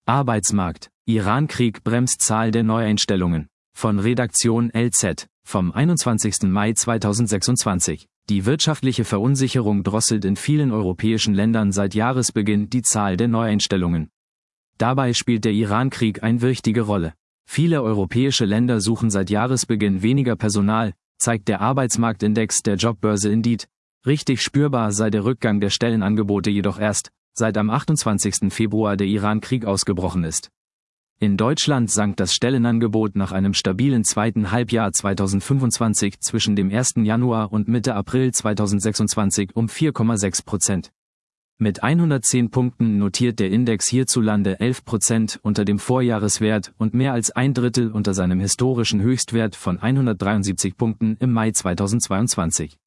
Arbeitsmarkt. Iran-Krieg bremst Zahl der Neueinstellungen. Von Redaktion LZ, vom 21. Mai 2026. Die wirtschaftliche Verunsicherung drosselt in vielen europäischen Ländern seit Jahresbeginn die Zahl der Neueinstellungen. Dabei spielt der Iran-Krieg eine wichtige Rolle. Viele europäische Länder suchen seit Jahresbeginn weniger Personal, zeigt der Arbeitsmarktindex der Jobbörse Indeed. Richtig spürbar sei der Rückgang der Stellenangebote jedoch erst, seit am 28. Februar der Iran-Krieg ausgebrochen ist. In Deutschland sank das Stellenangebot nach einem stabilen zweiten Halbjahr 2025 zwischen dem 1. Januar und Mitte April 2026 um 4,6%. Mit 110 Punkten notiert der Index hierzulande 11% unter dem Vorjahreswert und mehr als ein Drittel unter seinem historischen Höchstwert von 173 Punkten im Mai 2022.